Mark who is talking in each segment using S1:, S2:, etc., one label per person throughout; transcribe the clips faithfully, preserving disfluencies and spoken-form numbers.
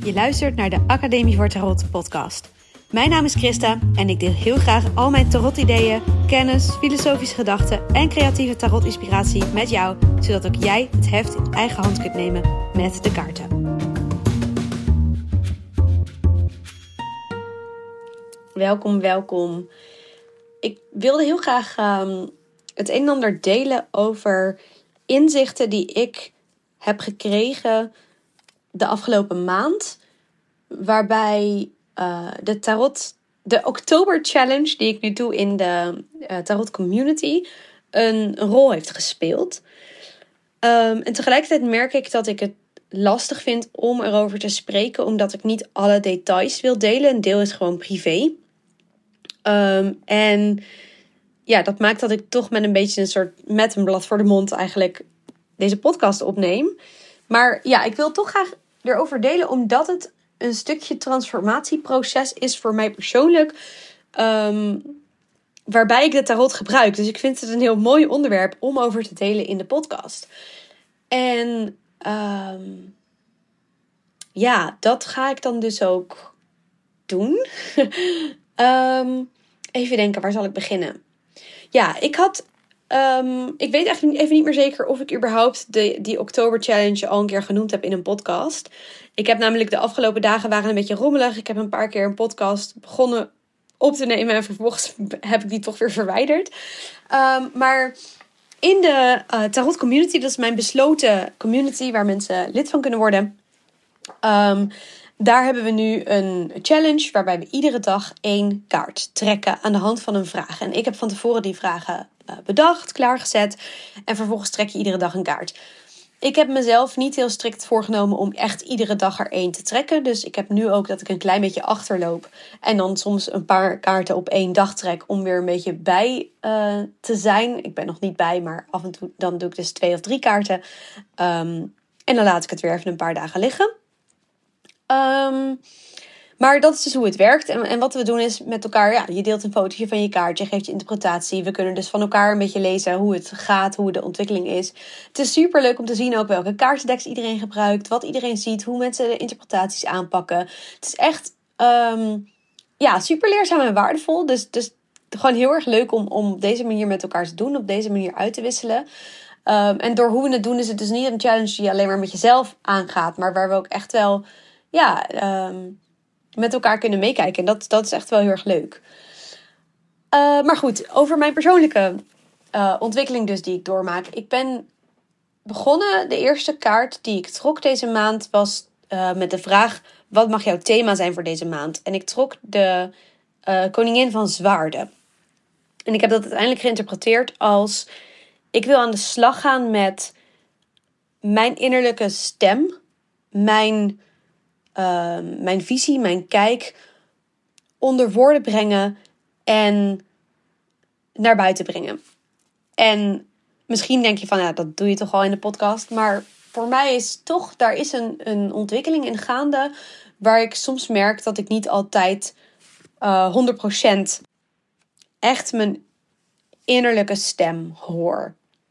S1: Je luistert naar de Academie voor Tarot podcast. Mijn naam is Christa en ik deel heel graag al mijn tarot-ideeën, kennis, filosofische gedachten en creatieve tarot-inspiratie met jou, zodat ook jij het heft in eigen hand kunt nemen met de kaarten. Welkom, welkom. Ik wilde heel graag um, het een en ander delen over inzichten die ik heb gekregen de afgelopen maand, waarbij uh, de tarot, de Oktober Challenge die ik nu doe in de uh, tarot community, een, een rol heeft gespeeld. Um, en tegelijkertijd merk ik dat ik het lastig vind om erover te spreken, omdat ik niet alle details wil delen. Een deel is gewoon privé. Um, en ja, dat maakt dat ik toch met een beetje een soort met een blad voor de mond eigenlijk deze podcast opneem. Maar ja, ik wil toch graag erover delen, omdat het een stukje transformatieproces is voor mij persoonlijk, um, waarbij ik de tarot gebruik. Dus ik vind het een heel mooi onderwerp om over te delen in de podcast. En um, ja, dat ga ik dan dus ook doen. um, even denken, waar zal ik beginnen? Ja, ik had... Um, ik weet echt even niet meer zeker of ik überhaupt de, die Oktober Challenge al een keer genoemd heb in een podcast. Ik heb namelijk de afgelopen dagen waren een beetje rommelig. Ik heb een paar keer een podcast begonnen op te nemen en vervolgens heb ik die toch weer verwijderd. Um, maar in de uh, tarot community, dat is mijn besloten community waar mensen lid van kunnen worden. Um, daar hebben we nu een challenge waarbij we iedere dag één kaart trekken aan de hand van een vraag. En ik heb van tevoren die vragen bedacht, klaargezet en vervolgens trek je iedere dag een kaart. Ik heb mezelf niet heel strikt voorgenomen om echt iedere dag er één te trekken. Dus ik heb nu ook dat ik een klein beetje achterloop en dan soms een paar kaarten op één dag trek om weer een beetje bij uh, te zijn. Ik ben nog niet bij, maar af en toe dan doe ik dus twee of drie kaarten. Um, en dan laat ik het weer even een paar dagen liggen. Um, Maar dat is dus hoe het werkt. En, en wat we doen is met elkaar, ja, je deelt een fotootje van je kaart, je geeft je interpretatie. We kunnen dus van elkaar een beetje lezen hoe het gaat, hoe de ontwikkeling is. Het is super leuk om te zien ook welke kaartendeks iedereen gebruikt, wat iedereen ziet, hoe mensen de interpretaties aanpakken. Het is echt um, ja, super leerzaam en waardevol. Dus, dus gewoon heel erg leuk om, om op deze manier met elkaar te doen, op deze manier uit te wisselen. Um, en door hoe we het doen is het dus niet een challenge die je alleen maar met jezelf aangaat, maar waar we ook echt wel, ja... Um, met elkaar kunnen meekijken. En dat, dat is echt wel heel erg leuk. Uh, maar goed, over mijn persoonlijke uh, ontwikkeling dus die ik doormaak. Ik ben begonnen, de eerste kaart die ik trok deze maand was uh, met de vraag: wat mag jouw thema zijn voor deze maand? En ik trok de uh, koningin van zwaarden. En ik heb dat uiteindelijk geïnterpreteerd als: ik wil aan de slag gaan met mijn innerlijke stem, mijn... Uh, mijn visie, mijn kijk onder woorden brengen en naar buiten brengen. En misschien denk je van, ja, dat doe je toch al in de podcast. Maar voor mij is toch, daar is een, een ontwikkeling in gaande waar ik soms merk dat ik niet altijd uh, honderd procent echt mijn innerlijke stem hoor.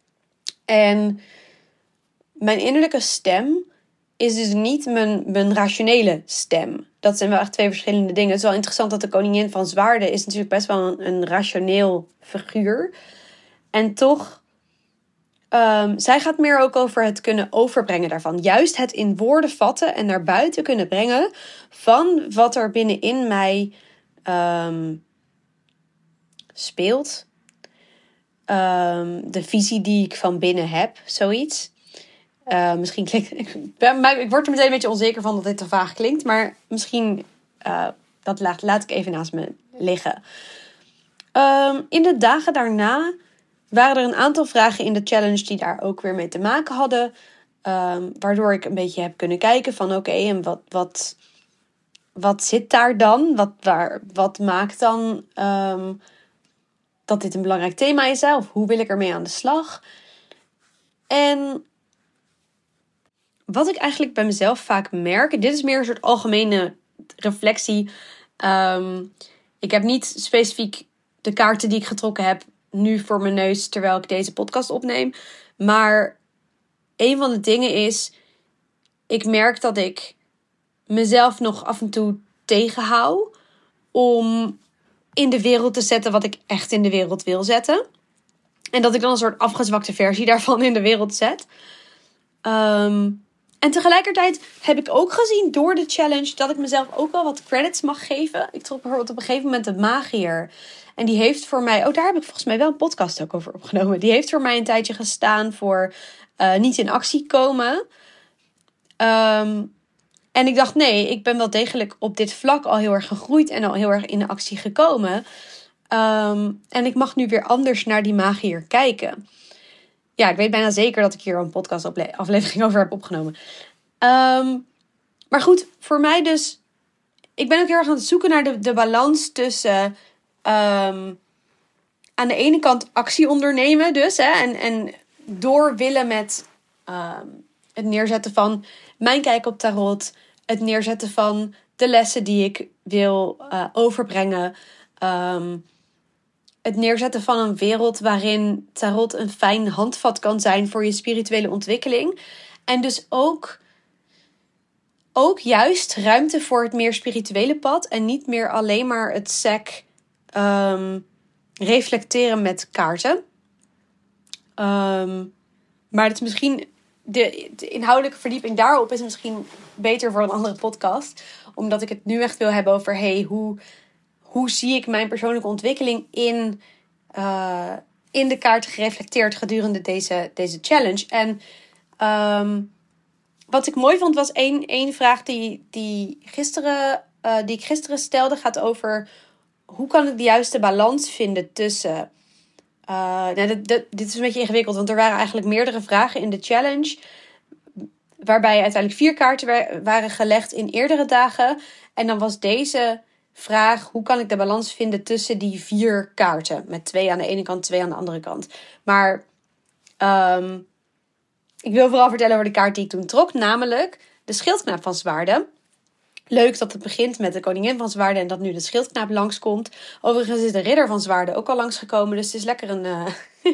S1: En mijn innerlijke stem is dus niet mijn, mijn rationele stem. Dat zijn wel echt twee verschillende dingen. Het is wel interessant dat de koningin van zwaarden is natuurlijk best wel een, een rationeel figuur. En toch, um, zij gaat meer ook over het kunnen overbrengen daarvan. Juist het in woorden vatten en naar buiten kunnen brengen van wat er binnenin mij um, speelt. Um, de visie die ik van binnen heb, zoiets. Uh, misschien klinkt... Ik, ben, maar ik word er meteen een beetje onzeker van dat dit te vaag klinkt. Maar misschien... Uh, dat laat, laat ik even naast me liggen. Um, in de dagen daarna waren er een aantal vragen in de challenge die daar ook weer mee te maken hadden. Um, waardoor ik een beetje heb kunnen kijken van oké, okay, en wat, wat, wat zit daar dan? Wat, waar, wat maakt dan um, dat dit een belangrijk thema is? Of hoe wil ik ermee aan de slag? En... wat ik eigenlijk bij mezelf vaak merk, dit is meer een soort algemene reflectie. Um, ik heb niet specifiek de kaarten die ik getrokken heb nu voor mijn neus terwijl ik deze podcast opneem. Maar een van de dingen is, ik merk dat ik mezelf nog af en toe tegenhoud om in de wereld te zetten wat ik echt in de wereld wil zetten. En dat ik dan een soort afgezwakte versie daarvan in de wereld zet. Um, en tegelijkertijd heb ik ook gezien door de challenge dat ik mezelf ook wel wat credits mag geven. Ik trok bijvoorbeeld op een gegeven moment de magier. En die heeft voor mij, oh daar heb ik volgens mij wel een podcast ook over opgenomen. Die heeft voor mij een tijdje gestaan voor uh, niet in actie komen. Um, en ik dacht nee, ik ben wel degelijk op dit vlak al heel erg gegroeid en al heel erg in actie gekomen. Um, en ik mag nu weer anders naar die magier kijken. Ja, ik weet bijna zeker dat ik hier een podcastaflevering over heb opgenomen. Um, maar goed, voor mij dus... Ik ben ook heel erg aan het zoeken naar de, de balans tussen... Um, aan de ene kant actie ondernemen dus. Hè, en, en door willen met um, het neerzetten van mijn kijk op tarot. Het neerzetten van de lessen die ik wil uh, overbrengen. Um, Het neerzetten van een wereld waarin tarot een fijn handvat kan zijn voor je spirituele ontwikkeling. En dus ook, ook juist ruimte voor het meer spirituele pad. En niet meer alleen maar het sec um, reflecteren met kaarten. Um, maar het is misschien de, de inhoudelijke verdieping daarop is misschien beter voor een andere podcast. Omdat ik het nu echt wil hebben over hey, hoe, hoe zie ik mijn persoonlijke ontwikkeling in... Uh, in de kaart gereflecteerd gedurende deze, deze challenge. En um, wat ik mooi vond was één, één vraag die, die, gisteren, uh, die ik gisteren stelde. Gaat over hoe kan ik de juiste balans vinden tussen... Uh, nou, dit, dit, dit is een beetje ingewikkeld. Want er waren eigenlijk meerdere vragen in de challenge. Waarbij uiteindelijk vier kaarten waren gelegd in eerdere dagen. En dan was deze... vraag, hoe kan ik de balans vinden tussen die vier kaarten? Met twee aan de ene kant, twee aan de andere kant. Maar um, ik wil vooral vertellen over de kaart die ik toen trok. Namelijk de schildknaap van zwaarden. Leuk dat het begint met de koningin van zwaarden. En dat nu de schildknaap langskomt. Overigens is de ridder van zwaarden ook al langsgekomen. Dus het is lekker een... Uh,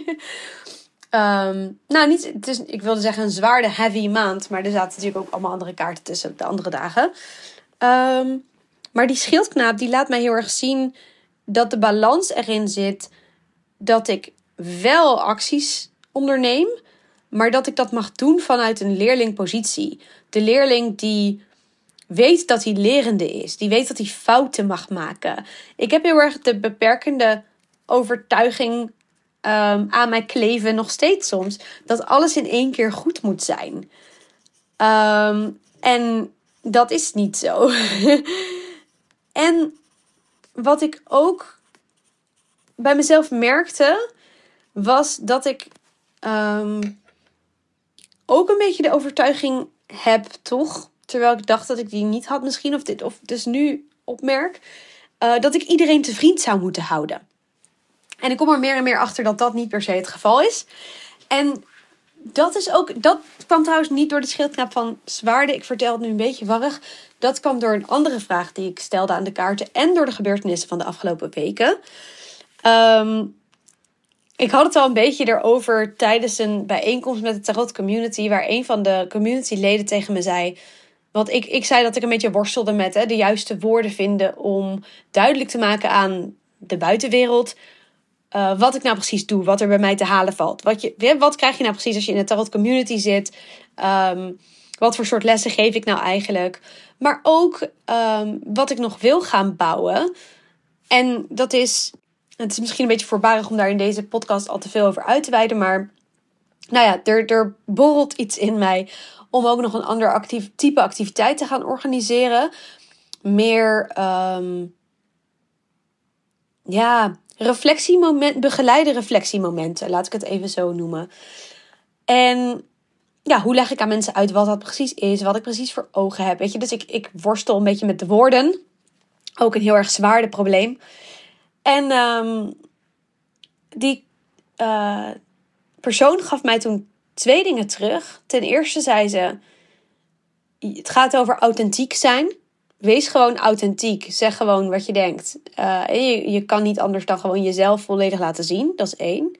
S1: um, nou, niet, het is, ik wilde zeggen een zwaarden heavy maand. Maar er zaten natuurlijk ook allemaal andere kaarten tussen op de andere dagen. Um, Maar die schildknaap die laat mij heel erg zien dat de balans erin zit dat ik wel acties onderneem, maar dat ik dat mag doen vanuit een leerlingpositie. De leerling die weet dat hij lerende is, die weet dat hij fouten mag maken. Ik heb heel erg de beperkende overtuiging um, aan mij kleven, nog steeds soms, dat alles in één keer goed moet zijn. Um, en dat is niet zo. En wat ik ook bij mezelf merkte, was dat ik um, ook een beetje de overtuiging heb, toch? Terwijl ik dacht dat ik die niet had misschien, of dit, of dus nu opmerk, uh, dat ik iedereen te vriend zou moeten houden. En ik kom er meer en meer achter dat dat niet per se het geval is. En dat is ook, dat kwam trouwens niet door de schildknaap van zwaarden. Ik vertel het nu een beetje warrig. Dat kwam door een andere vraag die ik stelde aan de kaarten en door de gebeurtenissen van de afgelopen weken. Um, ik had het al een beetje erover tijdens een bijeenkomst met de Tarot Community, waar een van de communityleden tegen me zei, want ik, ik zei dat ik een beetje worstelde met hè, de juiste woorden vinden om duidelijk te maken aan de buitenwereld Uh, wat ik nou precies doe, wat er bij mij te halen valt. Wat, je, wat krijg je nou precies als je in de Tarot Community zit? Um, wat voor soort lessen geef ik nou eigenlijk? Maar ook um, wat ik nog wil gaan bouwen. En dat is, het is misschien een beetje voorbarig om daar in deze podcast al te veel over uit te wijden. Maar nou ja, er, er borrelt iets in mij om ook nog een ander actief, type activiteit te gaan organiseren. Meer, um, ja... reflectiemoment, begeleide reflectiemomenten, laat ik het even zo noemen. En ja, hoe leg ik aan mensen uit wat dat precies is, wat ik precies voor ogen heb, weet je. Dus ik, ik worstel een beetje met de woorden. Ook een heel erg zwaar probleem. En um, die uh, persoon gaf mij toen twee dingen terug. Ten eerste zei ze, het gaat over authentiek zijn. Wees gewoon authentiek. Zeg gewoon wat je denkt. Uh, je, je kan niet anders dan gewoon jezelf volledig laten zien. Dat is één.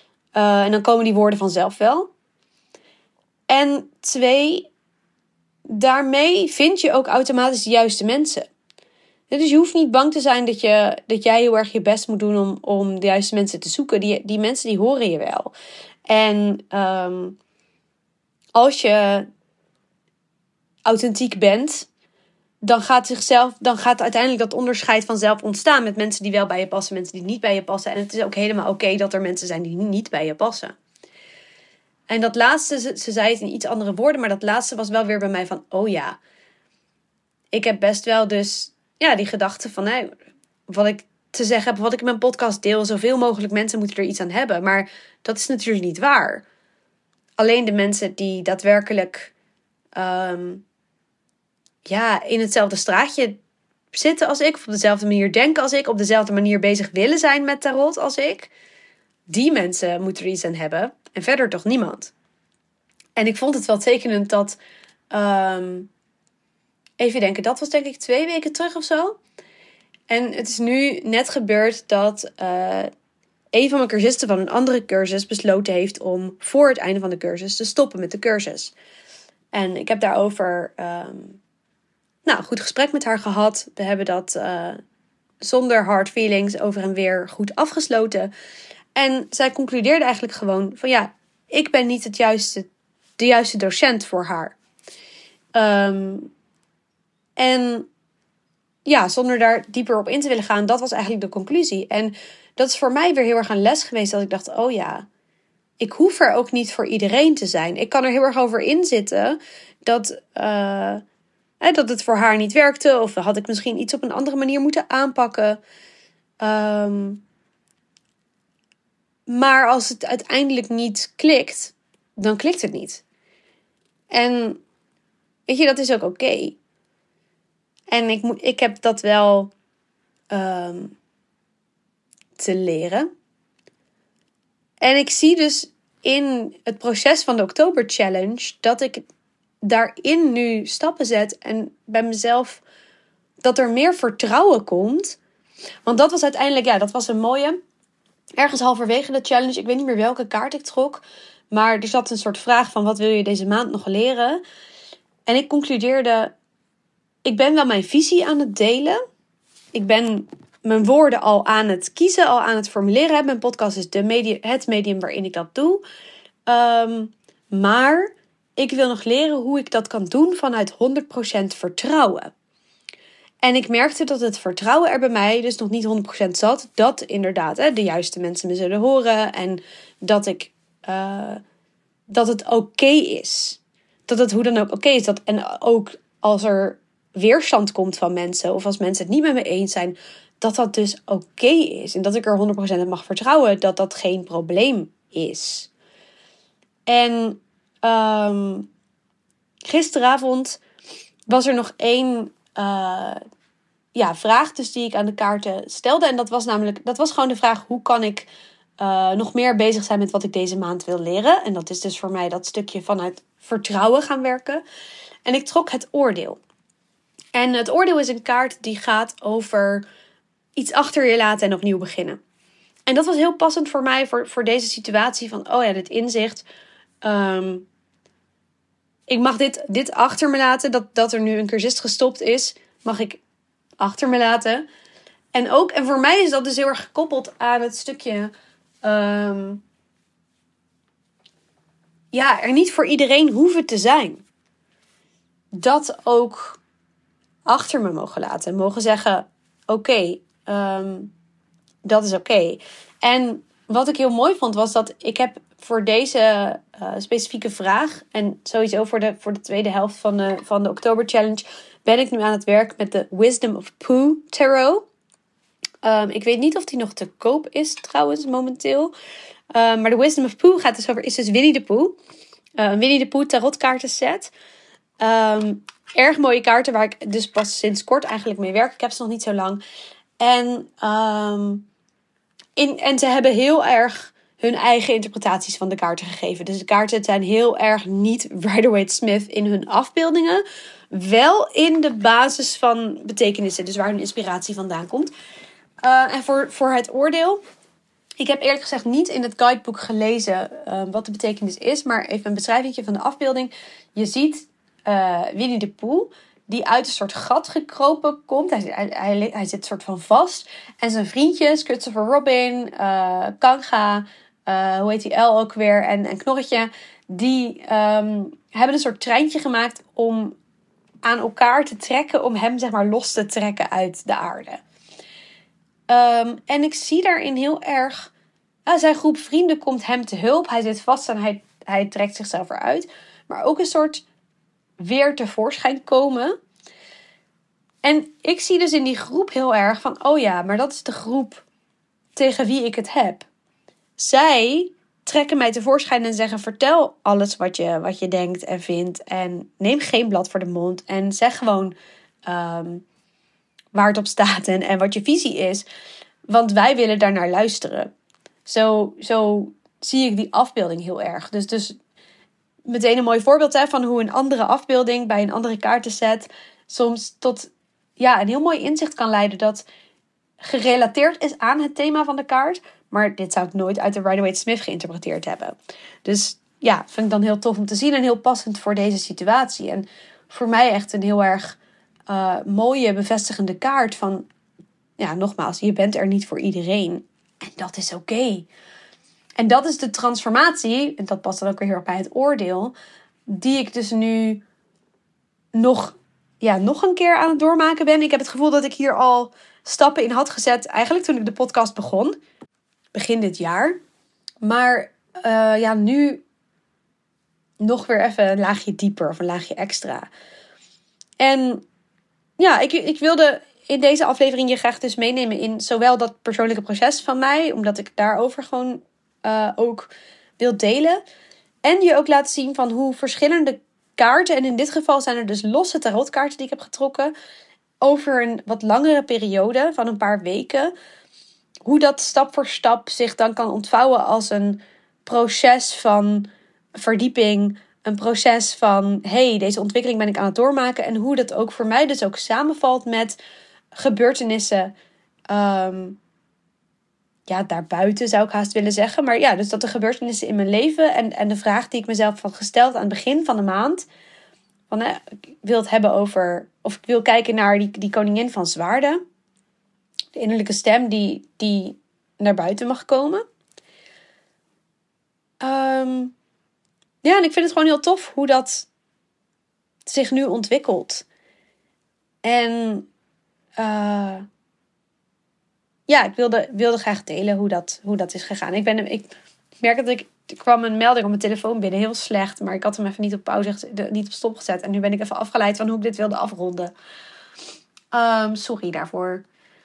S1: Uh, en dan komen die woorden vanzelf wel. En twee, daarmee vind je ook automatisch de juiste mensen. Dus je hoeft niet bang te zijn dat, je, dat jij heel erg je best moet doen om, om de juiste mensen te zoeken. Die, die mensen die horen je wel. En um, als je authentiek bent, dan gaat, zichzelf, dan gaat uiteindelijk dat onderscheid vanzelf ontstaan met mensen die wel bij je passen, mensen die niet bij je passen. En het is ook helemaal oké okay dat er mensen zijn die niet bij je passen. En dat laatste, ze, ze zei het in iets andere woorden, maar dat laatste was wel weer bij mij van, oh ja, ik heb best wel dus ja, die gedachte van, hey, wat ik te zeggen heb, wat ik in mijn podcast deel, zoveel mogelijk mensen moeten er iets aan hebben. Maar dat is natuurlijk niet waar. Alleen de mensen die daadwerkelijk um, ja, in hetzelfde straatje zitten als ik, of op dezelfde manier denken als ik, op dezelfde manier bezig willen zijn met tarot als ik, die mensen moeten er iets aan hebben. En verder toch niemand. En ik vond het wel tekenend dat Um, even denken, dat was denk ik twee weken terug of zo. En het is nu net gebeurd dat uh, een van mijn cursisten van een andere cursus besloten heeft om voor het einde van de cursus te stoppen met de cursus. En ik heb daarover um, nou, een goed gesprek met haar gehad. We hebben dat uh, zonder hard feelings over en weer goed afgesloten. En zij concludeerde eigenlijk gewoon van ja, ik ben niet het juiste, de juiste docent voor haar. Um, En ja, zonder daar dieper op in te willen gaan, dat was eigenlijk de conclusie. En dat is voor mij weer heel erg een les geweest, dat ik dacht, oh ja, ik hoef er ook niet voor iedereen te zijn. Ik kan er heel erg over inzitten dat, uh, hè, dat het voor haar niet werkte, of had ik misschien iets op een andere manier moeten aanpakken. Um, maar als het uiteindelijk niet klikt, dan klikt het niet. En weet je, dat is ook oké. Okay. En ik, moet, ik heb dat wel um, te leren. En ik zie dus in het proces van de Oktober Challenge dat ik daarin nu stappen zet. En bij mezelf dat er meer vertrouwen komt. Want dat was uiteindelijk, ja, dat was een mooie. Ergens halverwege de challenge, ik weet niet meer welke kaart ik trok. Maar er zat een soort vraag van, wat wil je deze maand nog leren? En ik concludeerde, ik ben wel mijn visie aan het delen. Ik ben mijn woorden al aan het kiezen, al aan het formuleren. Mijn podcast is de medium, het medium waarin ik dat doe. Um, maar ik wil nog leren hoe ik dat kan doen vanuit honderd procent vertrouwen. En ik merkte dat het vertrouwen er bij mij dus nog niet honderd procent zat. Dat inderdaad hè, de juiste mensen me zullen horen. En dat, ik, uh, dat het oké okay is. Dat het hoe dan ook oké okay is. Dat, en ook als er weerstand komt van mensen, of als mensen het niet met me eens zijn, dat dat dus oké okay is. En dat ik er honderd procent op mag vertrouwen dat dat geen probleem is. En um, gisteravond was er nog één uh, ja, vraag dus die ik aan de kaarten stelde. En dat was namelijk, dat was gewoon de vraag, hoe kan ik uh, nog meer bezig zijn met wat ik deze maand wil leren? En dat is dus voor mij dat stukje vanuit vertrouwen gaan werken. En ik trok het oordeel. En het oordeel is een kaart die gaat over iets achter je laten en opnieuw beginnen. En dat was heel passend voor mij, voor, voor deze situatie van, oh ja, dit inzicht. Um, ik mag dit, dit achter me laten, dat, dat er nu een cursist gestopt is, mag ik achter me laten. En ook, en voor mij is dat dus heel erg gekoppeld aan het stukje, um, ja, er niet voor iedereen hoeven te zijn. Dat ook achter me mogen laten. En mogen zeggen, oké, okay, um, dat is oké. Okay. En wat ik heel mooi vond, was dat ik heb voor deze uh, specifieke vraag, en sowieso voor de, voor de tweede helft van de, van de Oktober Challenge, ben ik nu aan het werk met de Wisdom of Pooh Tarot. Um, ik weet niet of die nog te koop is trouwens momenteel. Um, maar de Wisdom of Pooh gaat dus over, is dus Winnie de Pooh. Uh, een Winnie de Pooh tarotkaartenset. Um, erg mooie kaarten waar ik dus pas sinds kort eigenlijk mee werk. Ik heb ze nog niet zo lang. En, um, in, en ze hebben heel erg hun eigen interpretaties van de kaarten gegeven. Dus de kaarten zijn heel erg niet Rider-Waite-Smith in hun afbeeldingen. Wel in de basis van betekenissen. Dus waar hun inspiratie vandaan komt. Uh, en voor, voor het oordeel. Ik heb eerlijk gezegd niet in het guidebook gelezen uh, wat de betekenis is. Maar even een beschrijving van de afbeelding. Je ziet uh, Winnie de Pooh, die uit een soort gat gekropen komt. Hij, hij, hij, hij zit soort van vast. En zijn vriendjes, Christopher Robin, uh, Kanga, uh, hoe heet die El ook weer, en, en Knorretje, die um, hebben een soort treintje gemaakt om aan elkaar te trekken, om hem zeg maar los te trekken uit de aarde. Um, en ik zie daarin heel erg, uh, zijn groep vrienden komt hem te hulp. Hij zit vast en hij, hij trekt zichzelf eruit. Maar ook een soort weer tevoorschijn komen. En ik zie dus in die groep heel erg van, oh ja, maar dat is de groep tegen wie ik het heb. Zij trekken mij tevoorschijn en zeggen, vertel alles wat je, wat je denkt en vindt. En neem geen blad voor de mond. En zeg gewoon um, waar het op staat en, en wat je visie is. Want wij willen daar naar luisteren. Zo, zo zie ik die afbeelding heel erg. Dus, dus meteen een mooi voorbeeld hè, van hoe een andere afbeelding bij een andere kaartenset soms tot ja, een heel mooi inzicht kan leiden dat gerelateerd is aan het thema van de kaart. Maar dit zou ik nooit uit de Rider-Waite-Smith geïnterpreteerd hebben. Dus ja, vind ik dan heel tof om te zien en heel passend voor deze situatie. En voor mij echt een heel erg uh, mooie bevestigende kaart van, ja, nogmaals, je bent er niet voor iedereen. En dat is oké. Okay. En dat is de transformatie, en dat past dan ook weer heel erg bij het oordeel, die ik dus nu nog, ja, nog een keer aan het doormaken ben. Ik heb het gevoel dat ik hier al stappen in had gezet, eigenlijk toen ik de podcast begon. Begin dit jaar. Maar uh, ja, nu nog weer even een laagje dieper of een laagje extra. En ja, ik, ik wilde in deze aflevering je graag dus meenemen in zowel dat persoonlijke proces van mij, omdat ik daarover gewoon uh, ook wil delen. En je ook laten zien van hoe verschillende kaarten, en in dit geval zijn er dus losse tarotkaarten die ik heb getrokken, over een wat langere periode van een paar weken, hoe dat stap voor stap zich dan kan ontvouwen als een proces van verdieping. Een proces van, hey, deze ontwikkeling ben ik aan het doormaken. En hoe dat ook voor mij dus ook samenvalt met gebeurtenissen. Um, ja, daarbuiten zou ik haast willen zeggen. Maar ja, dus dat de gebeurtenissen in mijn leven. En, en de vraag die ik mezelf had gesteld aan het begin van de maand. Van, eh, ik wil het hebben over, of ik wil kijken naar die, die koningin van zwaarden. De innerlijke stem die, die naar buiten mag komen. Um, ja, en ik vind het gewoon heel tof hoe dat zich nu ontwikkelt. En uh, ja, ik wilde, wilde graag delen hoe dat, hoe dat is gegaan. Ik, ben, ik merk dat ik, er kwam een melding op mijn telefoon binnen, heel slecht. Maar ik had hem even niet op pauze, niet op stop gezet. En nu ben ik even afgeleid van hoe ik dit wilde afronden. Um, sorry daarvoor.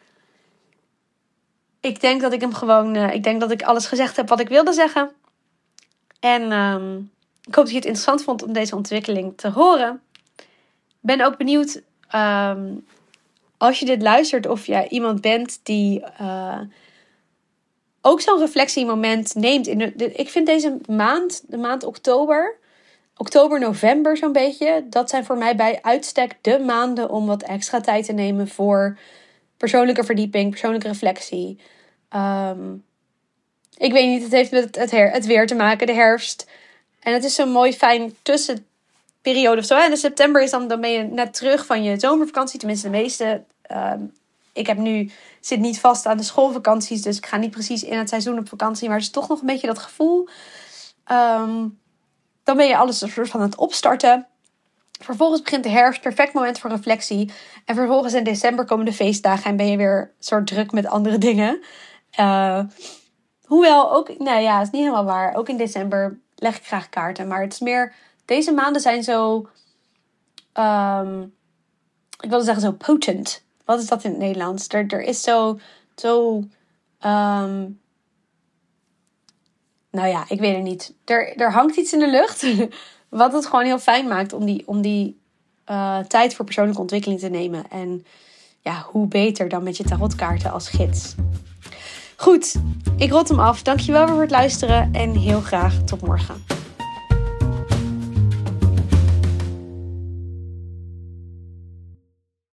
S1: Ik denk dat ik hem gewoon, uh, ik denk dat ik alles gezegd heb wat ik wilde zeggen. En um, ik hoop dat je het interessant vond om deze ontwikkeling te horen. Ik ben ook benieuwd, um, als je dit luistert, of je iemand bent die uh, ook zo'n reflectiemoment neemt. In de, de, ik vind deze maand, de maand oktober, oktober, november zo'n beetje, dat zijn voor mij bij uitstek de maanden om wat extra tijd te nemen voor persoonlijke verdieping, persoonlijke reflectie. Um, ik weet niet, het heeft met het, her, het weer te maken, de herfst. En het is zo'n mooi fijn tussenperiode of zo. En in september is dan, dan ben je net terug van je zomervakantie. Tenminste de meeste. Um, ik heb nu, zit niet vast aan de schoolvakanties. Dus ik ga niet precies in het seizoen op vakantie. Maar het is toch nog een beetje dat gevoel. Um, dan ben je alles een soort van aan het opstarten. Vervolgens begint de herfst, perfect moment voor reflectie. En vervolgens in december komen de feestdagen en ben je weer soort druk met andere dingen. Uh, hoewel, ook, nou ja, het is niet helemaal waar. Ook in december leg ik graag kaarten. Maar het is meer, deze maanden zijn zo, um, ik wilde zeggen zo potent. Wat is dat in het Nederlands? Er, er is zo, zo, um, nou ja, ik weet het niet. Er, er hangt iets in de lucht. Wat het gewoon heel fijn maakt om die, om die uh, tijd voor persoonlijke ontwikkeling te nemen. En ja, hoe beter dan met je tarotkaarten als gids. Goed, ik rot hem af. Dankjewel weer voor het luisteren en heel graag tot morgen.